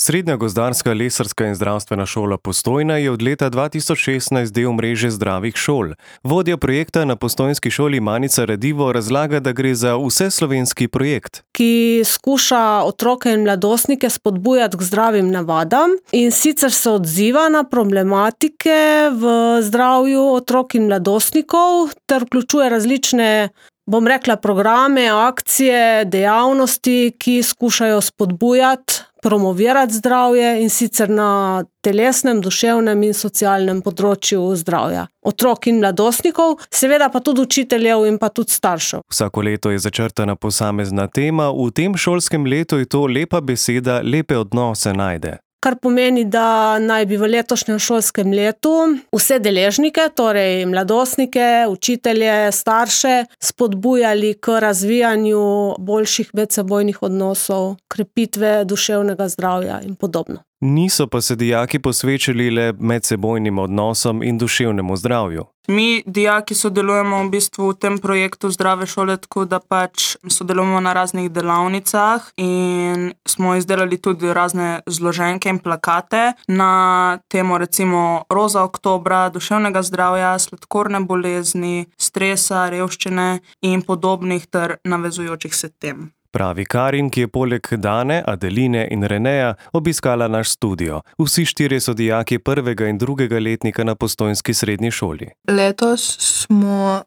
Srednja gozdarska, lesarska in zdravstvena šola Postojna je od leta 2016 del mreže zdravih šol. Vodja projekta na postojnski šoli Manica Redivo razlaga, da gre za vseslovenski projekt, ki skuša otroke in mladostnike spodbujati k zdravim navadam in sicer se odziva na problematike v zdravju otrok in mladostnikov ter vključuje različne, programe, akcije, dejavnosti, ki skušajo spodbujati, promovirati zdravje in sicer na telesnem, duševnem in socialnem področju zdravja otrok in mladostnikov, seveda pa tudi učiteljev in pa tudi staršev. Vsako leto je začrtana posamezna tema, v tem šolskem letu je to lepa beseda, lepe odnose najde. Kar pomeni, da naj bi v letošnjem šolskem letu vse deležnike, torej mladostnike, učitelje, starše, spodbujali k razvijanju boljših medsebojnih odnosov, krepitve duševnega zdravja in podobno. Niso pa se dijaki posvečali le medsebojnim odnosom in duševnemu zdravju. Mi, dijaki, sodelujemo v bistvu v tem projektu Zdrave šole, tako da sodelujemo na raznih delavnicah in smo izdelali tudi razne zloženke in plakate na temo recimo Roza oktobra, duševnega zdravja, sladkorne bolezni, stresa, revščine in podobnih ter navezujočih se tem. Pravi Karin, ki je poleg Dane, Adeline in Reneja obiskala naš studio. Vsi štirje so dijaki prvega in drugega letnika na postojnski srednji šoli. Letos smo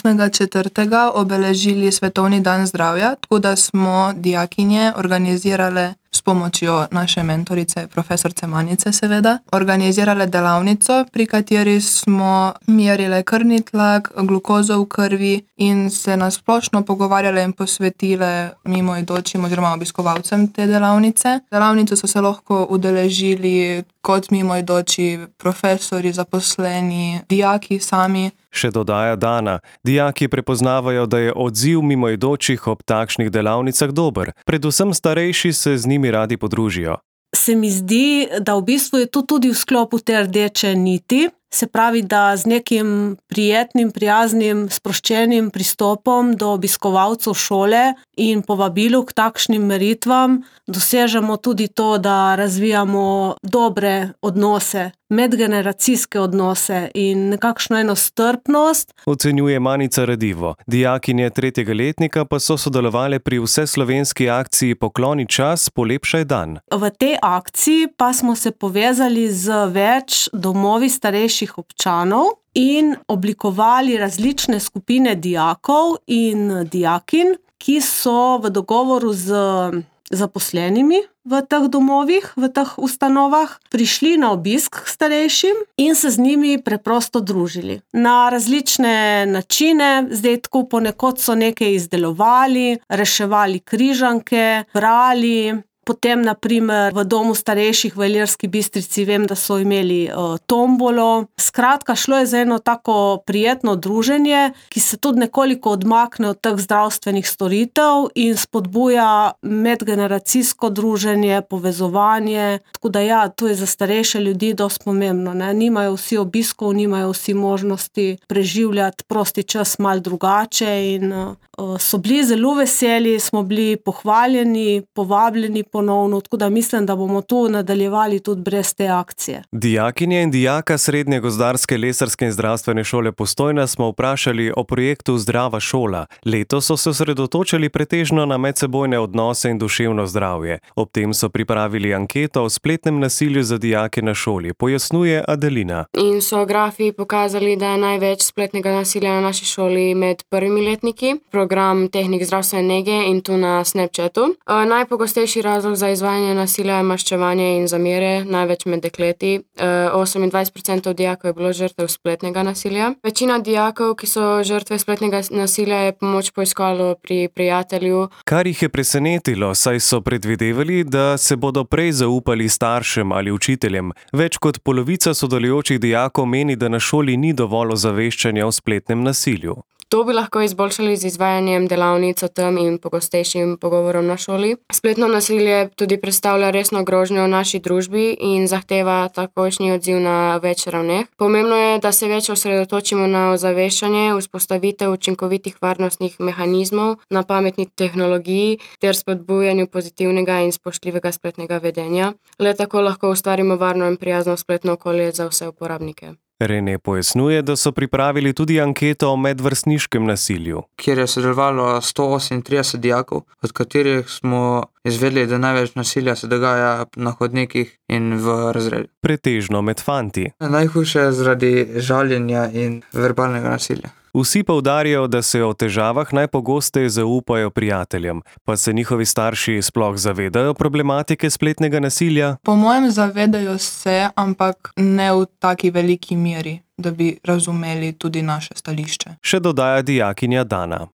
8.4. obeležili Svetovni dan zdravja, tako da smo dijakinje organizirale s pomočjo naše mentorice, profesorice Manice seveda, organizirale delavnico, pri kateri smo merili krvni tlak, glukozo v krvi in se nasplošno pogovarjale in posvetile mimoidočim oziroma obiskovalcem te delavnice. Delavnice so se lahko udeležili kot mimoidoči profesori, zaposleni, dijaki sami. Še dodaja Dana, dijaki prepoznavajo, da je odziv mimoidočih ob takšnih delavnicah dober. Predvsem starejši se z njimi radi podružijo. Se mi zdi, da v bistvu je to tudi v sklopu te rdeče niti, se pravi, da z nekim prijetnim, prijaznim, sproščenim pristopom do obiskovalcev šole in povabilu k takšnim meritvam dosežemo tudi to, da razvijamo dobre odnose, medgeneracijske odnose in nekakšno eno strpnost. Ocenjuje Manica Redivo. Dijakinje tretjega letnika pa so sodelovali pri vseslovenski akciji Pokloni čas, polepšaj dan. V tej akciji pa smo se povezali z več domovi starejših občanov in oblikovali različne skupine dijakov in dijakinj, ki so v dogovoru z zaposlenimi v teh domovih, v teh ustanovah, prišli na obisk k starejšim in se z njimi preprosto družili. Na različne načine, zdaj tako ponekod so nekaj izdelovali, reševali križanke, brali. Potem, na primer, v domu starejših v Ilirski Bistrici vem, da so imeli tombolo. Skratka, šlo je za eno tako prijetno druženje, ki se tudi nekoliko odmakne od teh zdravstvenih storitev in spodbuja medgeneracijsko druženje, povezovanje. Tako da ja, to je za starejše ljudi dosti pomembno, ne? Nimajo vsi obiskov, nimajo vsi možnosti preživljati prosti čas malo drugače in so bili zelo veseli, smo bili pohvaljeni, povabljeni ponovno, tako da mislim, da bomo tu nadaljevali tudi brez te akcije. Dijakinje in dijaka Srednje gozdarske, lesarske in zdravstvene šole Postojna smo vprašali o projektu Zdrava šola. Letos so se osredotočili pretežno na medsebojne odnose in duševno zdravje. Ob tem so pripravili anketo o spletnem nasilju za dijake na šoli, pojasnjuje Adelina. In so grafi pokazali, da je največ spletnega nasilja na naši šoli med prvimi letniki. Program tehnik zdravstvene nege in tu na Snapchatu. Najpogostejši razlog za izvajanje nasilja je maščevanje in zamere, največ med dekleti. 28% dijakov je bilo žrtev spletnega nasilja. Večina dijakov, ki so žrtve spletnega nasilja, je pomoč poiskalo pri prijatelju. Kar jih je presenetilo, saj so predvidevali, da se bodo prej zaupali staršem ali učiteljem. Več kot polovica sodelujočih dijakov meni, da na šoli ni dovolj ozaveščanja o spletnem nasilju. To bi lahko izboljšali z izvajanjem delavnic o tem in pogostejšim pogovorom na šoli. Spletno nasilje tudi predstavlja resno grožnjo v naši družbi in zahteva takojšnji odziv na več ravneh. Pomembno je, da se več osredotočimo na ozaveščanje, vzpostavitev učinkovitih varnostnih mehanizmov, na pametni tehnologiji ter spodbujanju pozitivnega in spoštljivega spletnega vedenja. Le tako lahko ustvarimo varno in prijazno spletno okolje za vse uporabnike. Rene pojasnjuje, da so pripravili tudi anketo o medvrstniškem nasilju, kjer je sodelovalo 138 dijakov, od katerih smo izvedeli, da največ nasilja se dogaja na hodnikih in v razredu. pretežno med fanti. Najhujše je zaradi žaljenja in verbalnega nasilja. Vsi poudarjajo, da se o težavah najpogosteje zaupajo prijateljem, pa se njihovi starši sploh zavedajo problematike spletnega nasilja. Po mojem zavedajo se, ampak ne v taki veliki meri, da bi razumeli tudi naše stališče. Še dodaja dijakinja Dana.